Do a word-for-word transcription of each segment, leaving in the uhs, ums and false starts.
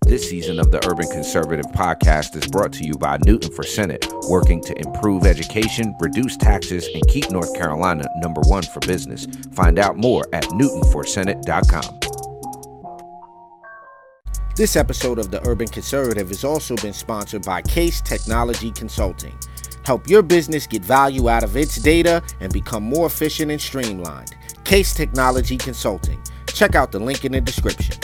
This season of the Urban Conservative Podcast is brought to you by Newton for Senate, working to improve education, reduce taxes, and keep North Carolina number one for business. Find out more at newton for senate dot com. This episode of the Urban Conservative has also been sponsored by Case Technology Consulting. Help your business get value out of its data and become more efficient and streamlined. Case Technology Consulting. Check out the link in the description.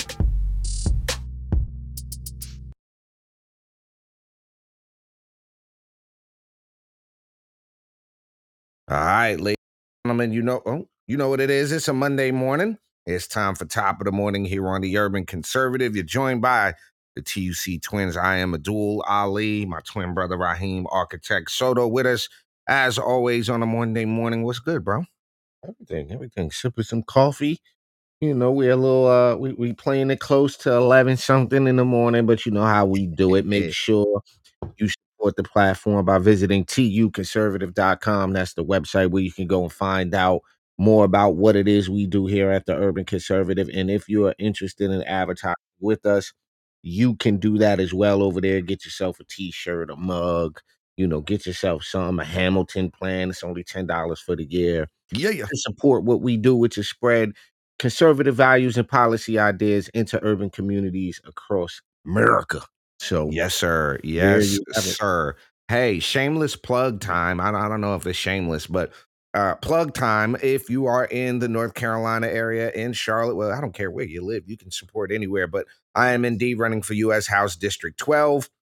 All right, ladies and gentlemen, you know, oh, you know what it is. It's a Monday morning. It's time for Top of the Morning here on the Urban Conservative. You're joined by the T U C twins. I am Abdul Ali, my twin brother Raheem, architect Soto, with us as always on a Monday morning. What's good, bro? Everything, everything. Sipping some coffee. You know, we're a little, uh, we, we playing it close to eleven something in the morning, but you know how we do it. Make sure you support the platform by visiting T U conservative dot com. That's the website where you can go and find out more about what it is we do here at the Urban Conservative. And if you are interested in advertising with us, you can do that as well over there. Get yourself a t-shirt, a mug, you know, get yourself some, a Hamilton plan. It's only ten dollars for the year. Yeah, yeah. To support what we do, which is spread conservative values and policy ideas into urban communities across America. So Yes, sir. there Yes, you have it. sir. Hey, shameless plug time. I don't, I don't know if it's shameless, but uh, plug time. If you are in the North Carolina area, in Charlotte, well, I don't care where you live. You can support anywhere, but I am indeed running for U S House District twelve.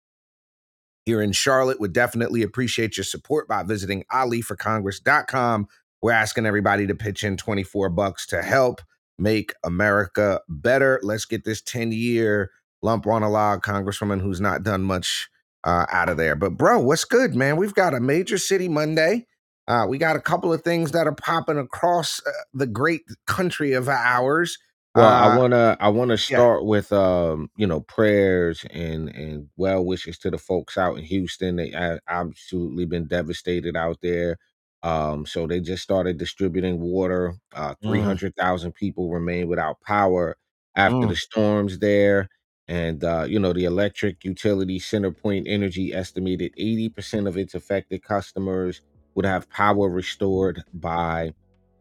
Here in Charlotte, would definitely appreciate your support by visiting ali for congress dot com. We're asking everybody to pitch in twenty-four bucks to help make America better. Let's get this ten-year lump on a log congresswoman who's not done much uh, out of there. But, bro, what's good, man? We've got a Major City Monday. Uh, we got a couple of things that are popping across uh, the great country of ours. Well, I Uh, wanna I wanna yeah. start with um, you know, prayers and and well wishes to the folks out in Houston. They a- absolutely been devastated out there. Um, so they just started distributing water. Uh, three Mm, hundred thousand people remain without power after the mm, storms there. And uh, you know, the electric utility CenterPoint Energy estimated eighty percent of its affected customers would have power restored by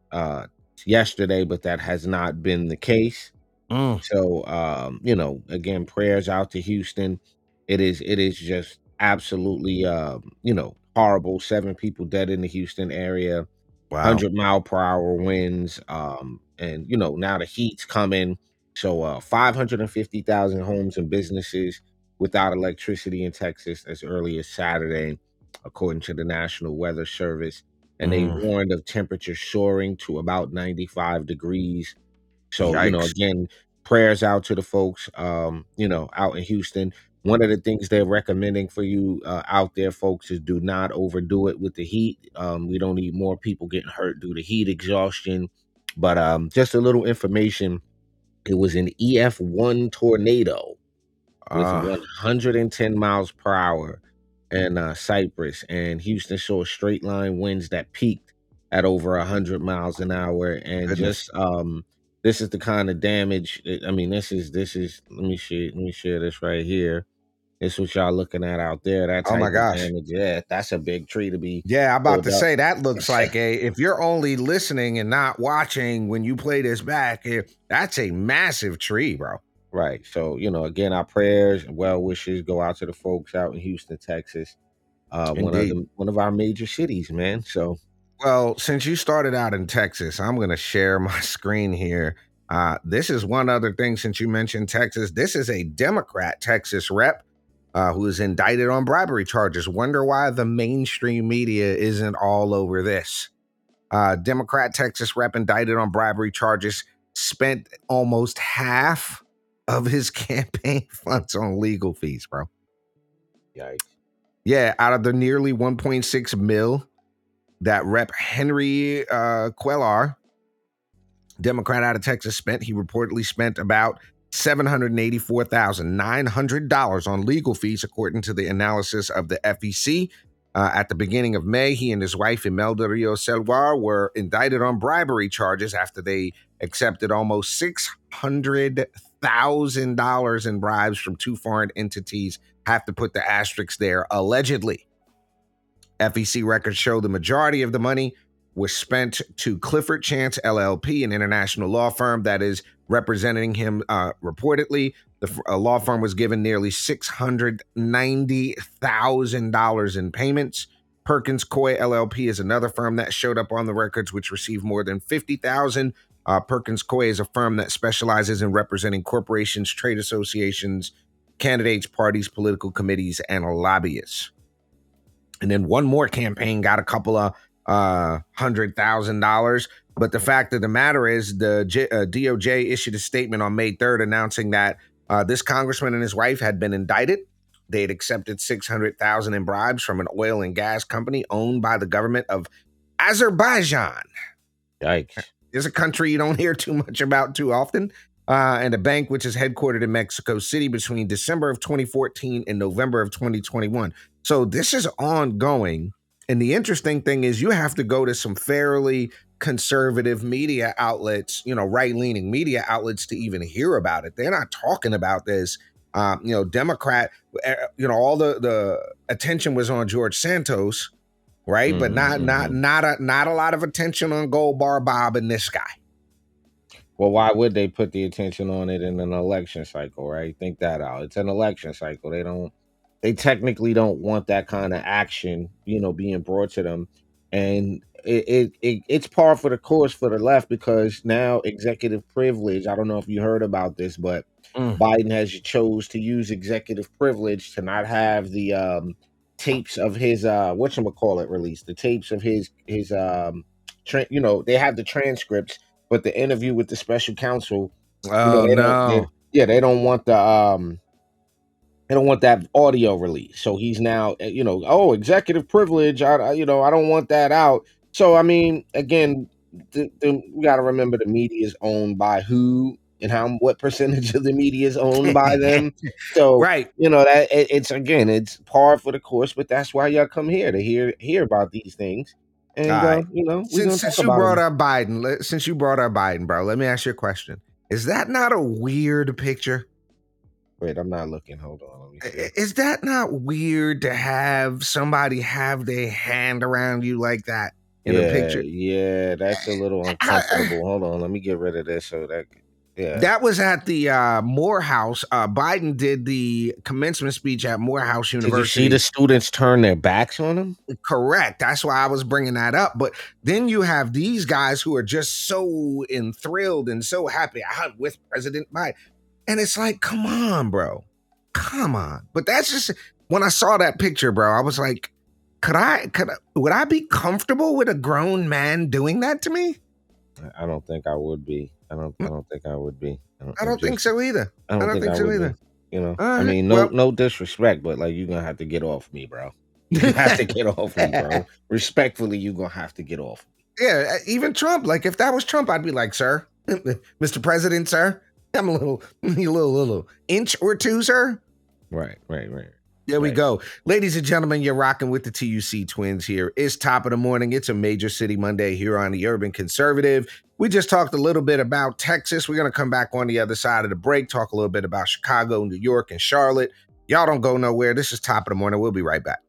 uh yesterday, but that has not been the case. mm. So um, you know, again, prayers out to Houston. It is it is just absolutely um, you know, horrible. Seven people dead in the Houston area, Wow. one hundred mile per hour winds. Um, and you know, now the heat's coming. So uh five hundred fifty thousand homes and businesses without electricity in Texas as early as Saturday, according to the National Weather Service. And they Mm. warned of temperatures soaring to about ninety-five degrees. So, you know, Yikes. again, prayers out to the folks, um, you know, out in Houston. One of the things they're recommending for you uh, out there, folks, is do not overdo it with the heat. Um, we don't need more people getting hurt due to heat exhaustion. But um, just a little information. It was an E F one tornado with Uh, one hundred ten miles per hour in uh, Cypress, and Houston saw straight line winds that peaked at over one hundred miles an hour. And goodness. just um, this is the kind of damage. it- I mean, this is this is. Let me share. Let me share this right here. This is what y'all looking at out there. That Oh my type of gosh. damage. Yeah, that's a big tree to be Yeah, I'm about pulled to up. say that looks like a, if you're only listening and not watching when you play this back, eh, that's a massive tree, bro. Right. So, you know, again, our prayers and well wishes go out to the folks out in Houston, Texas. Uh, one of Indeed. the one of our major cities, man. So Well, since you started out in Texas, I'm going to share my screen here. Uh, this is one other thing since you mentioned Texas. This is a Democrat Texas rep uh, who is indicted on bribery charges. Wonder why the mainstream media isn't all over this. Uh, Democrat Texas rep indicted on bribery charges, spent almost half of his campaign funds on legal fees, bro. yikes. Yeah, out of the nearly one point six mil that Rep Henry uh, Cuellar, Democrat out of Texas, spent, he reportedly spent about seven hundred eighty-four thousand nine hundred dollars on legal fees, according to the analysis of the F E C. Uh, at the beginning of May, he and his wife, Imelda Rios Selvar, were indicted on bribery charges after they accepted almost six hundred thousand dollars in bribes from two foreign entities. Have to put the asterisk there, allegedly. F E C records show the majority of the money was spent to Clifford Chance, L L P, an international law firm that is representing him uh, reportedly. The uh, law firm was given nearly six hundred ninety thousand dollars in payments. Perkins Coie, L L P, is another firm that showed up on the records, which received more than fifty thousand dollars. Uh, Perkins Coie is a firm that specializes in representing corporations, trade associations, candidates, parties, political committees, and lobbyists. And then one more campaign got a couple of uh, hundred thousand dollars. But the fact of the matter is the J- uh, D O J issued a statement on May third announcing that uh, this congressman and his wife had been indicted. They had accepted six hundred thousand dollars in bribes from an oil and gas company owned by the government of Azerbaijan. Yikes. It's a country you don't hear too much about too often. Uh, and a bank which is headquartered in Mexico City between December of twenty fourteen and November of twenty twenty-one. So this is ongoing. And the interesting thing is you have to go to some fairly conservative media outlets, you know, right-leaning media outlets to even hear about it. They're not talking about this. Um, you know, Democrat, you know, all the, the attention was on George Santos, right? Mm-hmm, but not, mm-hmm. not, not a, not a lot of attention on Gold Bar Bob and this guy. Well, why would they put the attention on it in an election cycle, right? Think that out. It's an election cycle. They don't, they technically don't want that kind of action, you know, being brought to them. And it, it, it it's par for the course for the left because now executive privilege, I don't know if you heard about this, but mm. Biden has chose to use executive privilege to not have the um, tapes of his, uh, whatchamacallit released, the tapes of his, his um, tra- you know, they have the transcripts. But the interview with the special counsel, oh you know, they no, don't, they, yeah, they don't want the, um, they don't want that audio release. So he's now, you know, oh, executive privilege. I, I you know, I don't want that out. So I mean, again, the, the, we got to remember the media is owned by who and how what percentage of the media is owned by them. So right, you know that it, it's again, it's par for the course. But that's why y'all come here to hear hear about these things. And, right. uh, you know, we since, since you brought up Biden, since you brought up Biden, bro, let me ask you a question. Is that not a weird picture? Wait, I'm not looking. Hold on. Let me see. Is that not weird to have somebody have their hand around you like that in yeah, a picture? Yeah, that's a little uncomfortable. Hold on. Let me get rid of this so that... Yeah. That was at the uh, Morehouse. Uh, Biden did the commencement speech at Morehouse University. Did you see the students turn their backs on him? Correct. That's why I was bringing that up. But then you have these guys who are just so enthralled and so happy I'm with President Biden. And it's like, come on, bro. Come on. But that's just, when I saw that picture, bro, I was like, could I, could I, would I be comfortable with a grown man doing that to me? I don't think I would be. I don't. I don't think I would be. I don't, I don't think just, so either. I don't, I don't think, think I so either. Be, you know. Right, I mean, no, well, no disrespect, but like you're gonna have to get off me, bro. You have to get off me, bro. Respectfully, you're gonna have to get off me. Yeah, even Trump. Like if that was Trump, I'd be like, sir, Mister President, sir, I'm a little, a little, little inch or two, sir. Right, right, right. There we right. go. Ladies and gentlemen, you're rocking with the T U C twins here. It's top of the morning. It's a Major City Monday here on the Urban Conservative. We just talked a little bit about Texas. We're going to come back on the other side of the break, talk a little bit about Chicago, New York, and Charlotte. Y'all don't go nowhere. This is top of the morning. We'll be right back.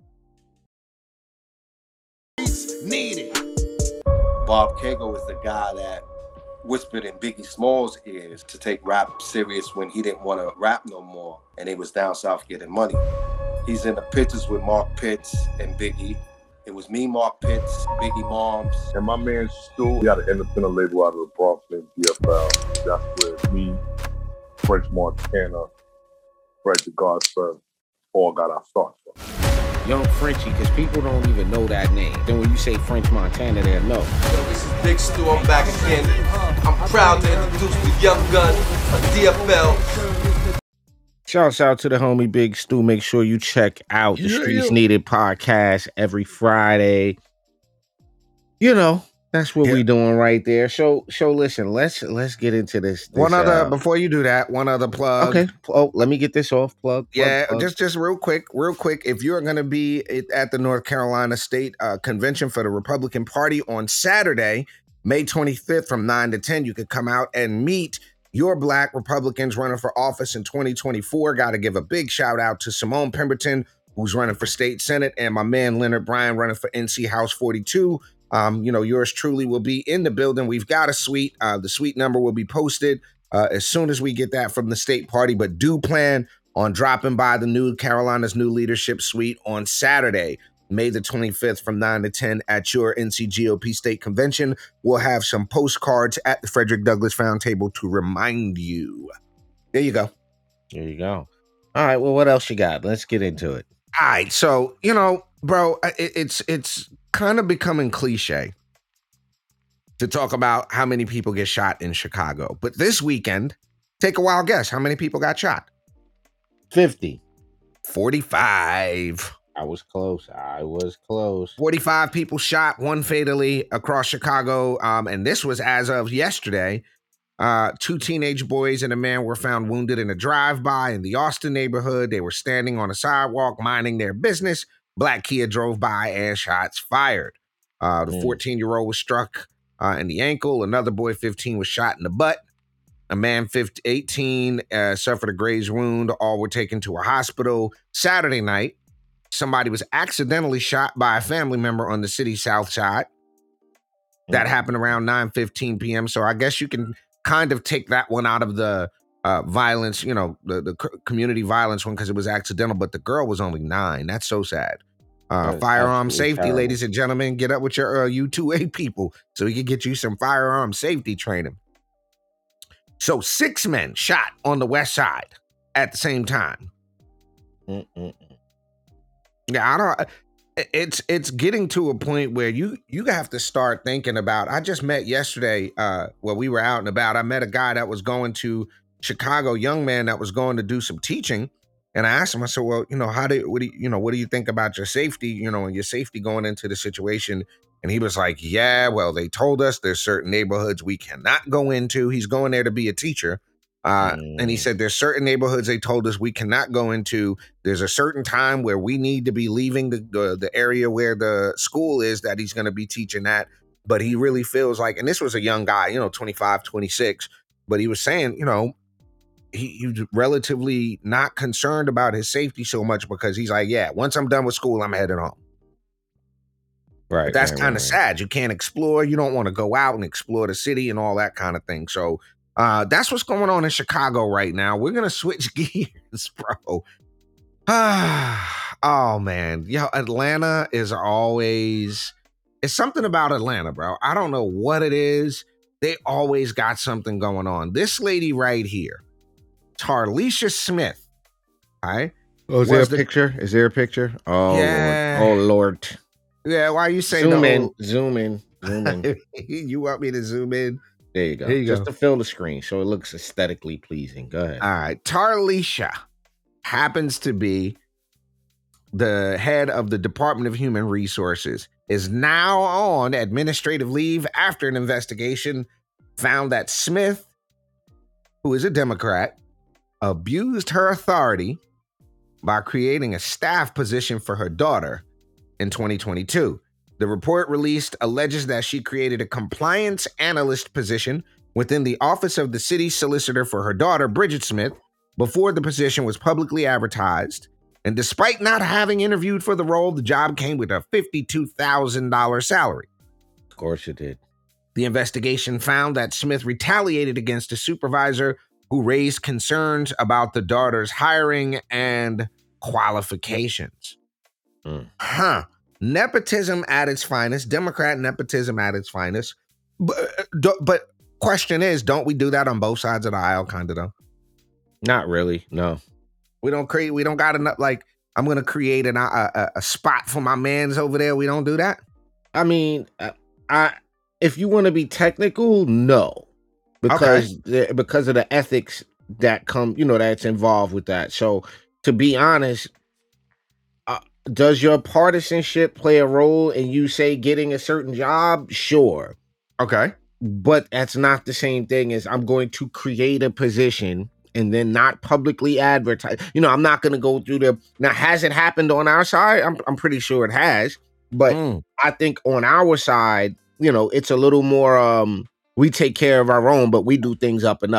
Needed. Bob Kago is the guy that whispered in Biggie Smalls' ears to take rap serious when he didn't want to rap no more and they was down south getting money. He's in the pictures with Mark Pitts and Biggie. It was me, Mark Pitts, Biggie Moms. And my man Stu, we got an independent label out of the Bronx named D F L. That's where me, French Montana, Fred the Godson all got our starts from. Young Frenchie, because people don't even know that name. Then when you say French Montana, they'll know. Yo, this is Big Stu, I'm back again. I'm proud to introduce the young gun of D F L. Shouts out to the homie Big Stu. Make sure you check out the yeah, Streets yeah. Needed podcast every Friday. You know, that's what yeah. we doing right there. So, so listen, let's let's get into this. this one other uh, before you do that, one other plug. Okay. Oh, let me get this off. Plug. plug yeah, plug. just just real quick, real quick. If you're going to be at the North Carolina State uh, Convention for the Republican Party on Saturday, May twenty-fifth, from nine to ten, you could come out and meet your black Republicans running for office in twenty twenty-four. Got to give a big shout out to Simone Pemberton, who's running for state senate, and my man Leonard Bryan running for N C House forty-two. Um, you know, yours truly will be in the building. We've got a suite. Uh, the suite number will be posted uh, as soon as we get that from the state party, but do plan on dropping by the new Carolina's new leadership suite on Saturday, May the twenty-fifth from nine to ten at your N C G O P state convention. We'll have some postcards at the Frederick Douglass Found Table to remind you. There you go. There you go. All right, well, what else you got? Let's get into it. All right, so, you know, bro, it, it's it's kind of becoming cliche to talk about how many people get shot in Chicago. But this weekend, take a wild guess. How many people got shot? fifty. forty-five. I was close. I was close. forty-five people shot, one fatally across Chicago. Um, and this was as of yesterday. Uh, two teenage boys and a man were found wounded in a drive-by in the Austin neighborhood. They were standing on a sidewalk minding their business. Black Kia drove by and shots fired. Uh, the fourteen-year-old was struck uh, in the ankle. Another boy, fifteen, was shot in the butt. A man, fifteen, eighteen, uh, suffered a graze wound. All were taken to a hospital. Saturday night, somebody was accidentally shot by a family member on the city's south side. That happened around nine fifteen p.m. So I guess you can kind of take that one out of the uh, violence, you know, the, the community violence one because it was accidental, but the girl was only nine. That's so sad. Uh, firearm safety, terrible. Ladies and gentlemen, get up with your uh, U two A people so we can get you some firearm safety training. So six men shot on the west side at the same time. Mm-mm. Yeah, I don't. It's it's getting to a point where you you have to start thinking about. I just met yesterday. Uh, well, we were out and about. I met a guy that was going to Chicago, young man that was going to do some teaching, and I asked him. I said, "Well, you know, how do what do you, you know what do you think about your safety? You know, and your safety going into the situation?" And he was like, "Yeah, well, they told us there's certain neighborhoods we cannot go into." He's going there to be a teacher. Uh, mm. And he said, there's certain neighborhoods they told us we cannot go into. There's a certain time where we need to be leaving the, the, the area where the school is that he's going to be teaching at. But he really feels like, and this was a young guy, you know, twenty-five, twenty-six, but he was saying, you know, he, he's relatively not concerned about his safety so much because he's like, yeah, once I'm done with school, I'm headed home. Right. But that's right, kind of right, sad. You can't explore. You don't want to go out and explore the city and all that kind of thing. So Uh, that's what's going on in Chicago right now. We're going to switch gears, bro. Ah, oh, man. Yo, Atlanta is always... It's something about Atlanta, bro. I don't know what it is. They always got something going on. This lady right here, Tarlisha Smith, all right? Oh, is there a the, picture? Is there a picture? Oh, yeah. Lord. Oh, Lord. Yeah, why you say zoom no? in, zoom in, zoom in. You want me to zoom in? There you go. There you Just go. to fill the screen so it looks aesthetically pleasing. Go ahead. All right. Tarlisha happens to be the head of the Department of Human Resources, is now on administrative leave after an investigation found that Smith, who is a Democrat, abused her authority by creating a staff position for her daughter in twenty twenty-two. The report released alleges that she created a compliance analyst position within the office of the city solicitor for her daughter, Bridget Smith, before the position was publicly advertised. And despite not having interviewed for the role, the job came with a fifty-two thousand dollars salary. Of course it did. The investigation found that Smith retaliated against a supervisor who raised concerns about the daughter's hiring and qualifications. Mm. Huh. Nepotism at its finest, Democrat nepotism at its finest. But, but question is, don't we do that on both sides of the aisle, kind of though? Not really, no. We don't create, we don't got enough, like, I'm going to create an, a, a, a spot for my mans over there. We don't do that? I mean, I if you want to be technical, no. Because, okay. because of the ethics that come, you know, that's involved with that. So, to be honest, does your partisanship play a role in you, say, getting a certain job? Sure. Okay. But that's not the same thing as I'm going to create a position and then not publicly advertise. You know, I'm not going to go through the... Now, has it happened on our side? I'm, I'm pretty sure it has. But mm. I think on our side, you know, it's a little more... Um, we take care of our own, but we do things up and up.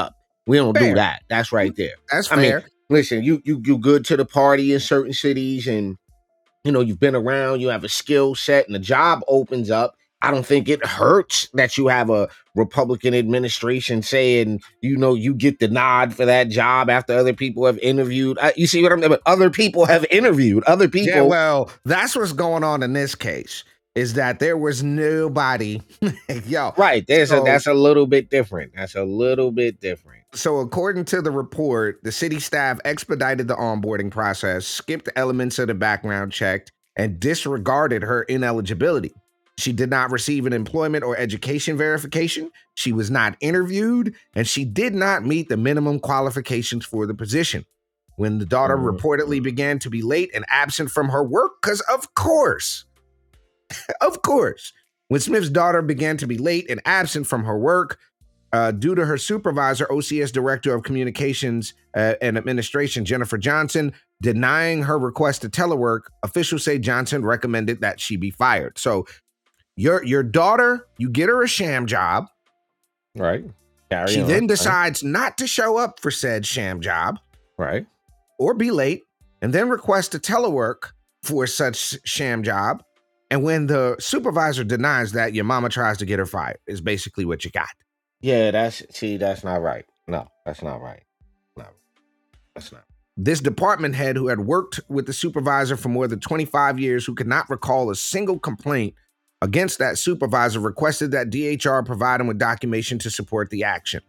We don't Fair. do that. That's right there. That's I fair. mean, listen, you you you good to the party in certain cities, and you know you've been around. You have a skill set, and the job opens up. I don't think it hurts that you have a Republican administration saying, you know, you get the nod for that job after other people have interviewed. I, you see what I'm saying? But other people have interviewed. Other people. Yeah, well, that's what's going on in this case. Is that there was nobody, yo, right? There's so, a that's a little bit different. That's a little bit different. So, according to the report, the city staff expedited the onboarding process, skipped elements of the background check, and disregarded her ineligibility. She did not receive an employment or education verification. She was not interviewed, and she did not meet the minimum qualifications for the position. When the daughter mm-hmm. reportedly began to be late and absent from her work, because of course, of course, when Smith's daughter began to be late and absent from her work, uh, due to her supervisor, O C S Director of Communications uh, and Administration, Jennifer Johnson, denying her request to telework, officials say Johnson recommended that she be fired. So your your daughter, you get her a sham job. Right. Carry she on, then right? decides not to show up for said sham job. Right. Or be late, and then request to telework for such sham job. And when the supervisor denies that, your mama tries to get her fired, is basically what you got. Yeah, that's, see, that's not right. No, that's not right. No, that's not. This department head, who had worked with the supervisor for more than twenty-five years, who could not recall a single complaint against that supervisor, requested that D H R provide him with documentation to support the action.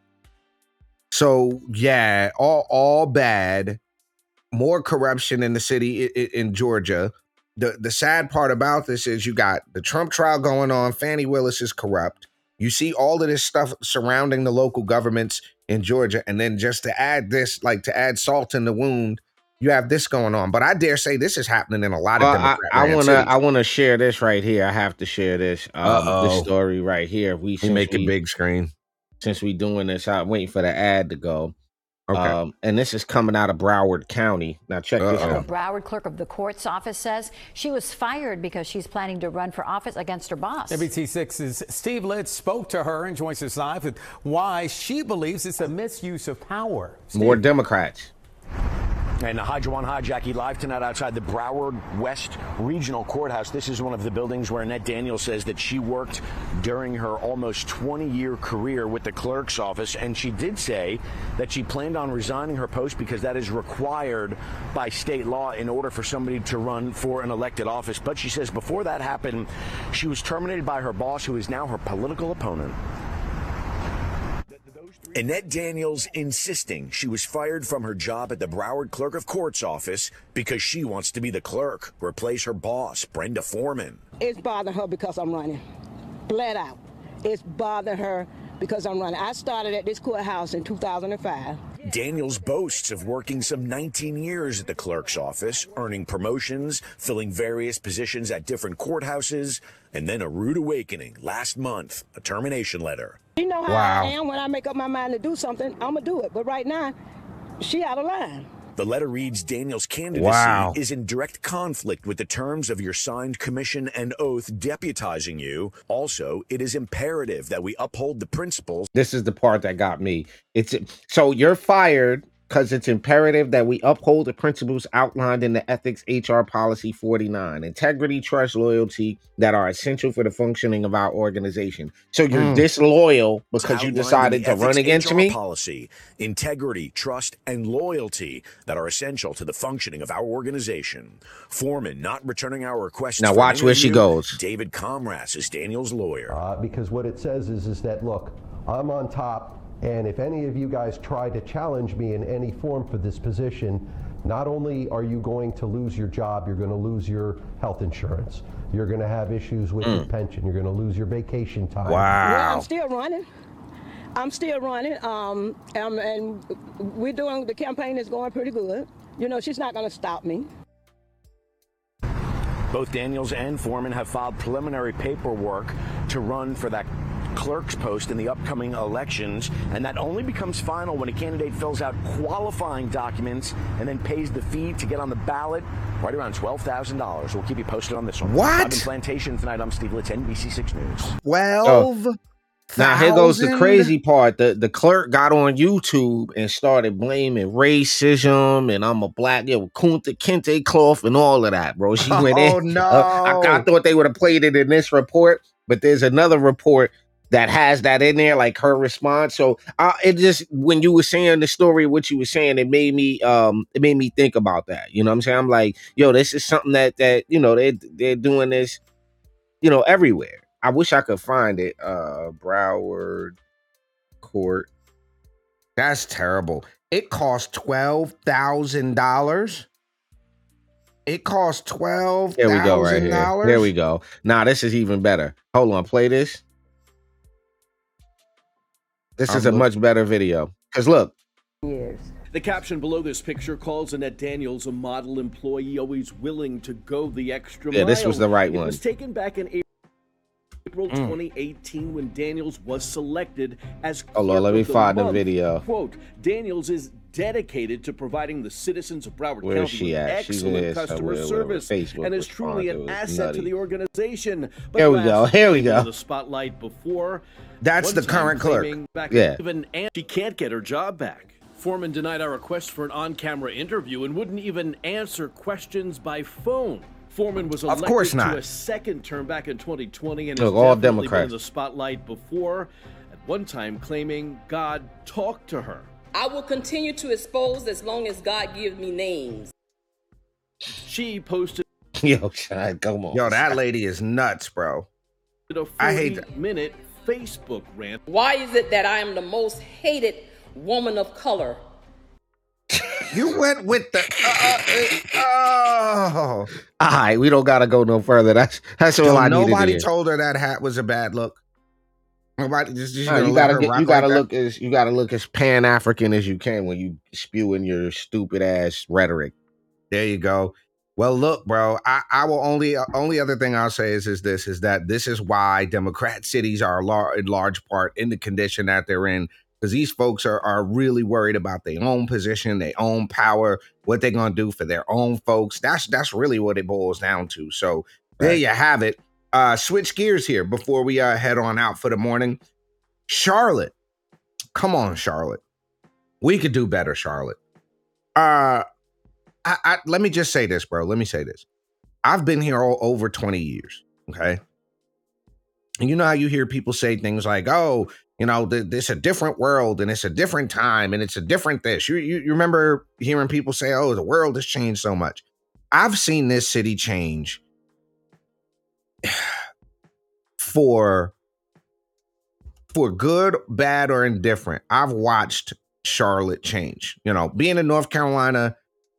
So, yeah, all, all bad. More corruption in the city in, in Georgia. The, the sad part about this is you got the Trump trial going on. Fani Willis is corrupt. You see all of this stuff surrounding the local governments in Georgia. And then just to add this, like to add salt in the wound, you have this going on. But I dare say this is happening in a lot of well, Democrat I, I want to cities. I want to share this right here. I have to share this. Um, this story right here. We, we make we, a big screen. Since we doing this, I'm waiting for the ad to go. Okay. Um, and this is coming out of Broward County. Now check Uh-oh. this out. The Broward clerk of the court's office says she was fired because she's planning to run for office against her boss. A B C six's Steve Litz spoke to her and joins us live with why she believes it's a misuse of power. Steve. More Democrats. And hi, Juwan. Hi, Jackie. Live tonight outside the Broward West Regional Courthouse. This is one of the buildings where Annette Daniels says that she worked during her almost twenty-year career with the clerk's office. And she did say that she planned on resigning her post because that is required by state law in order for somebody to run for an elected office. But she says before that happened, she was terminated by her boss, who is now her political opponent. Annette Daniels insisting she was fired from her job at the Broward Clerk of Court's office because she wants to be the clerk, replace her boss, Brenda Foreman. It's bothering her because I'm running. Flat out. It's bothering her because I'm running. I started at this courthouse in two thousand five. Daniels boasts of working some nineteen years at the clerk's office, earning promotions, filling various positions at different courthouses, and then a rude awakening last month, a termination letter. You know how Wow. I am. When I make up my mind to do something, I'm going to do it. But right now, she out of line. The letter reads, Daniels' candidacy Wow. is in direct conflict with the terms of your signed commission and oath deputizing you. Also, it is imperative that we uphold the principles. This is the part that got me. It's so you're fired because it's imperative that we uphold the principles outlined in the Ethics H R Policy forty-nine, integrity, trust, loyalty that are essential for the functioning of our organization. So you're Mm. disloyal because Outlined you in decided the to run Ethics against H R me? Policy, integrity, trust, and loyalty that are essential to the functioning of our organization. Foreman not returning our requests. Now for an watch where she interview. goes. David Comras is Daniels' lawyer. Uh, because what it says is, is that, look, I'm on top, and if any of you guys try to challenge me in any form for this position, not only are you going to lose your job, you're going to lose your health insurance. You're going to have issues with Mm. your pension. You're going to lose your vacation time. Well, Wow. I'm still running. I'm still running. Um, um, and we're doing, the campaign is going pretty good. You know, she's not going to stop me. Both Daniels and Foreman have filed preliminary paperwork to run for that clerk's post in the upcoming elections, and that only becomes final when a candidate fills out qualifying documents and then pays the fee to get on the ballot, right around twelve thousand dollars. We'll keep you posted on this one. What? Live in Plantation tonight, I'm Steve Litz, N B C six News. twelve Now here goes the thousand. crazy part. The the clerk got on YouTube and started blaming racism and I'm a black, yeah, Kunta Kinte cloth and all of that, bro. She went Oh in. Uh, I, I no. thought they would have played it in this report, but there's another report that has that in there, like her response. So uh, it just when you were saying the story, what you were saying, it made me um it made me think about that. You know what I'm saying? I'm like, yo, this is something that that you know they they're doing this, you know, everywhere. I wish I could find it. Uh, Broward Court. That's terrible. It cost twelve thousand dollars. It cost twelve There we go, right thousand here. dollars. There we go. Nah, this is even better. Hold on, play this. This I'm is a look- much better video. Cause look, Years. The caption below this picture calls Annette Daniels a model employee, always willing to go the extra yeah, mile. this was the right It one. was taken back in April. April Mm. twenty eighteen, when Daniels was selected as Hold on, Clerk let me of the find the Month. video. Quote, Daniels is dedicated to providing the citizens of Broward Where is County she with at? She's excellent here customer somewhere, where service Facebook and is truly response, an it was asset to nutty. the organization. But Here we last go, here we week, go. in the spotlight before. That's one the time current clerk. claiming back Yeah. even and she can't get her job back. Foreman denied our request for an on-camera interview and wouldn't even answer questions by phone. Foreman was Of elected course to not. a second term back in twenty twenty and Look, has all definitely been in Democrats. the spotlight before, at one time claiming God talked to her. I will continue to expose as long as God gives me names. She posted Yo, Shine, come on. Yo, that lady is nuts, bro. a I hate that. forty-minute Facebook rant. Why is it that I am the most hated woman of color? You went with the uh, uh, oh. All right, we don't gotta go no further. That's that's all Yo, I needed to nobody hear. told her that hat was a bad look. Nobody just, just Nah, gonna you let gotta her get, rock you gotta like that? look as you gotta look as Pan African as you can when you spewing your stupid ass rhetoric. There you go. Well, look, bro. I, I will only uh, only other thing I'll say is is this is that this is why Democrat cities are lar- in large part in the condition that they're in, because these folks are are really worried about their own position, their own power, what they're gonna do for their own folks. That's that's really what it boils down to. So there you have it. Uh, switch gears here before we uh, head on out for the morning. Charlotte, come on, Charlotte. We could do better, Charlotte. Uh, I, I let me just say this, bro. Let me say this. I've been here all over twenty years. Okay. And you know how you hear people say things like, oh, you know, th- this a different world and it's a different time and it's a different this. You, you, you remember hearing people say, oh, the world has changed so much. I've seen this city change for, for good, bad, or indifferent. I've watched Charlotte change. You know, being in North Carolina,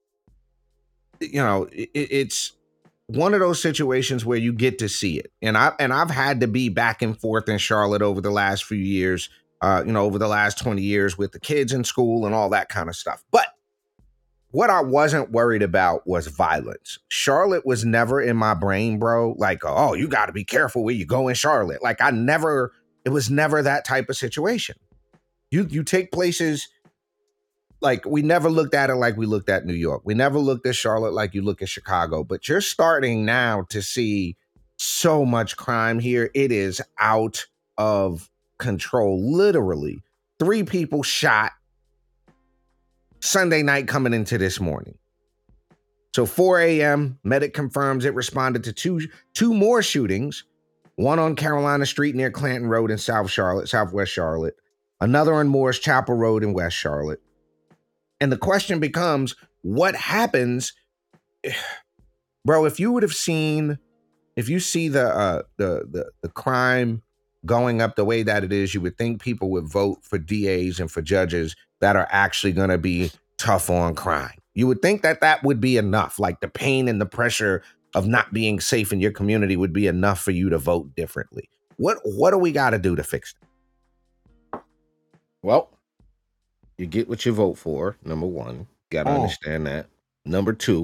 you know, it, it's one of those situations where you get to see it. And I and I've had to be back and forth in Charlotte over the last few years, uh, you know, over the last twenty years with the kids in school and all that kind of stuff. But what I wasn't worried about was violence. Charlotte was never in my brain, bro. Like, oh, you got to be careful where you go in Charlotte. Like, I never, it was never that type of situation. You you take places. Like, we never looked at it like we looked at New York. We never looked at Charlotte like you look at Chicago. But you're starting now to see so much crime here. It is out of control. Literally, three people shot Sunday night coming into this morning. So four a.m., medic confirms it responded to two, two more shootings, one on Carolina Street near Clanton Road in South Charlotte, Southwest Charlotte, another on Morris Chapel Road in West Charlotte. And the question becomes, what happens, bro? If you would have seen, if you see the uh, the the the crime going up the way that it is, you would think people would vote for D As and for judges that are actually going to be tough on crime. You would think that that would be enough. Like the pain and the pressure of not being safe in your community would be enough for you to vote differently. What what do we got to do to fix that? Well, you get what you vote for, number one. Got to Oh. understand that. Number two,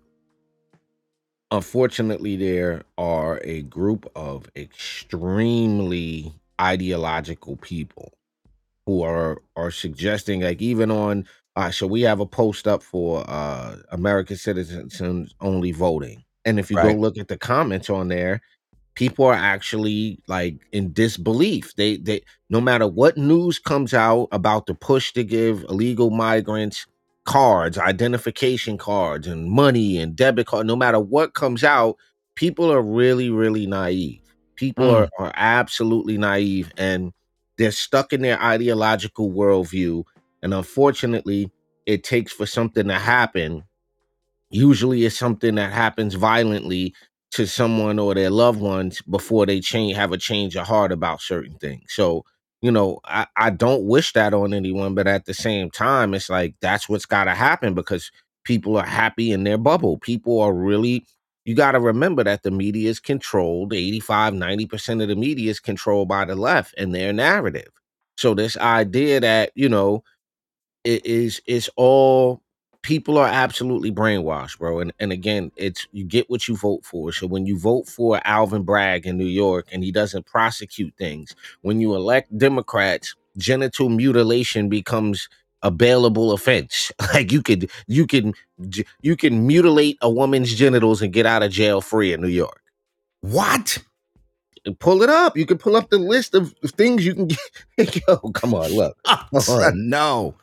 unfortunately, there are a group of extremely ideological people who are are suggesting, like, even on, uh, so we have a post up for uh, American citizens only voting. And if you Right. go look at the comments on there, people are actually like in disbelief. They they no matter what news comes out about the push to give illegal migrants cards, identification cards, and money and debit card, no matter what comes out, people are really, really naive. People Mm. are, are absolutely naive, and they're stuck in their ideological worldview. And unfortunately, it takes for something to happen. Usually it's something that happens violently to someone or their loved ones before they change, have a change of heart about certain things. So, you know, I, I don't wish that on anyone, but at the same time, it's like that's what's got to happen because people are happy in their bubble. People are really, you got to remember that the media is controlled. eighty-five, ninety percent of the media is controlled by the left and their narrative. So this idea that, you know, it is it's all people are absolutely brainwashed, bro. And and again, it's you get what you vote for. So when you vote for Alvin Bragg in New York and he doesn't prosecute things, when you elect Democrats, genital mutilation becomes a bailable offense. Like you could you can j- you can mutilate a woman's genitals and get out of jail free in New York. What? Pull it up. You can pull up the list of things you can get. Yo, come on, look. Oh, Come on. no.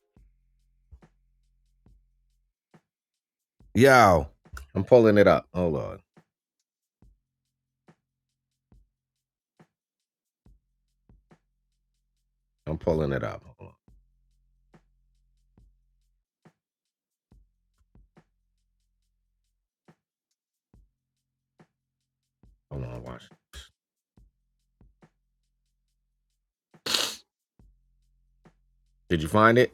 Yo, I'm pulling it up. Hold on. I'm pulling it up. Hold on. Hold on, watch this. Did you find it?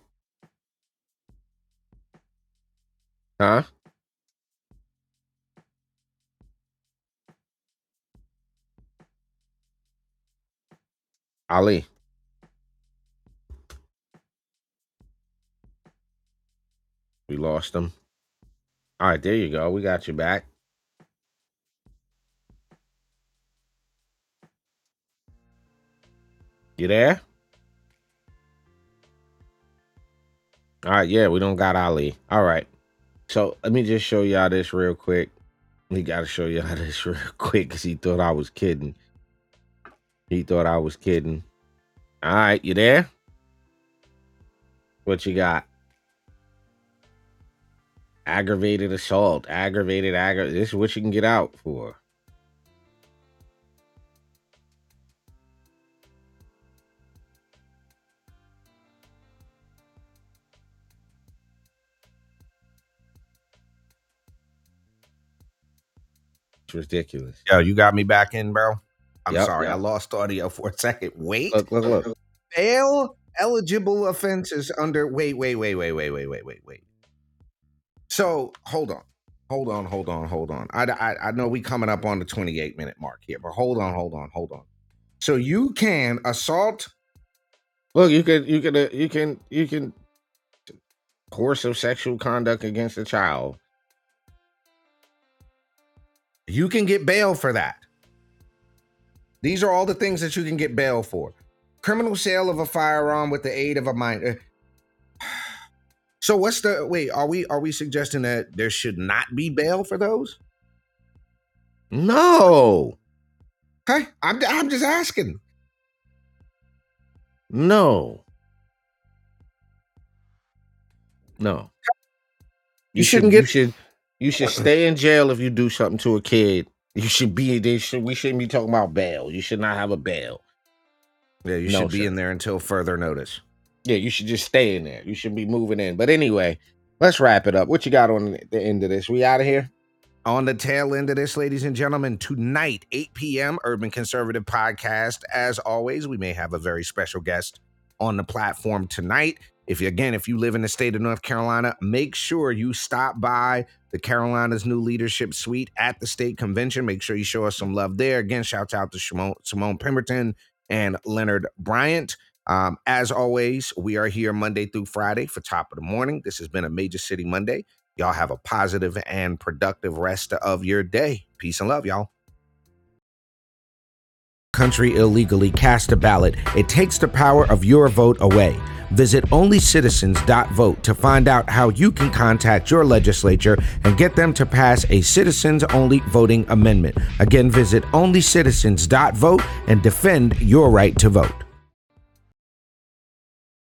Huh? Ali. We lost him. All right, there you go. We got you back. You there? All right, yeah, we don't got Ali. All right. So let me just show y'all this real quick. We got to show y'all this real quick because he thought I was kidding. He thought I was kidding. All right, you there? What you got? Aggravated assault. Aggravated aggra. This is what you can get out for. It's ridiculous. Yo, you got me back in, bro. I'm Yep, sorry, yep. I lost audio for a second. Wait, Look, look, look. bail eligible offenses under. Wait, wait, wait, wait, wait, wait, wait, wait, wait. So hold on, hold on, hold on, hold on. I, I, I know we coming up on the twenty-eight minute mark here, but hold on, hold on, hold on. So you can assault. Look, you can, you can, uh, you can, you can coercive sexual conduct against a child. You can get bail for that. These are all the things that you can get bail for. Criminal sale of a firearm with the aid of a minor. So what's the wait? Are we are we suggesting that there should not be bail for those? No, Hey, I'm I'm just asking. no, no. You shouldn't get- You should. You should stay in jail if you do something to a kid. You should be. They should. We shouldn't be talking about bail. You should not have a bail. Yeah, you No, should be sir. in there until further notice. Yeah, you should just stay in there. You should be moving in. But anyway, let's wrap it up. What you got on the end of this? We out of here? On the tail end of this, ladies and gentlemen, tonight, eight p.m., Urban Conservative Podcast. As always, we may have a very special guest on the platform tonight. If you, again, if you live in the state of North Carolina, make sure you stop by the Carolina's new leadership suite at the state convention. Make sure you show us some love there. Again, shouts out to Simone, Simone Pemberton and Leonard Bryant. Um, as always, we are here Monday through Friday for Top of the Morning. This has been a Major City Monday. Y'all have a positive and productive rest of your day. Peace and love, y'all. Country illegally cast a ballot. It takes the power of your vote away. Visit only citizens dot vote to find out how you can contact your legislature and get them to pass a citizens-only voting amendment. Again, visit only citizens dot vote and defend your right to vote.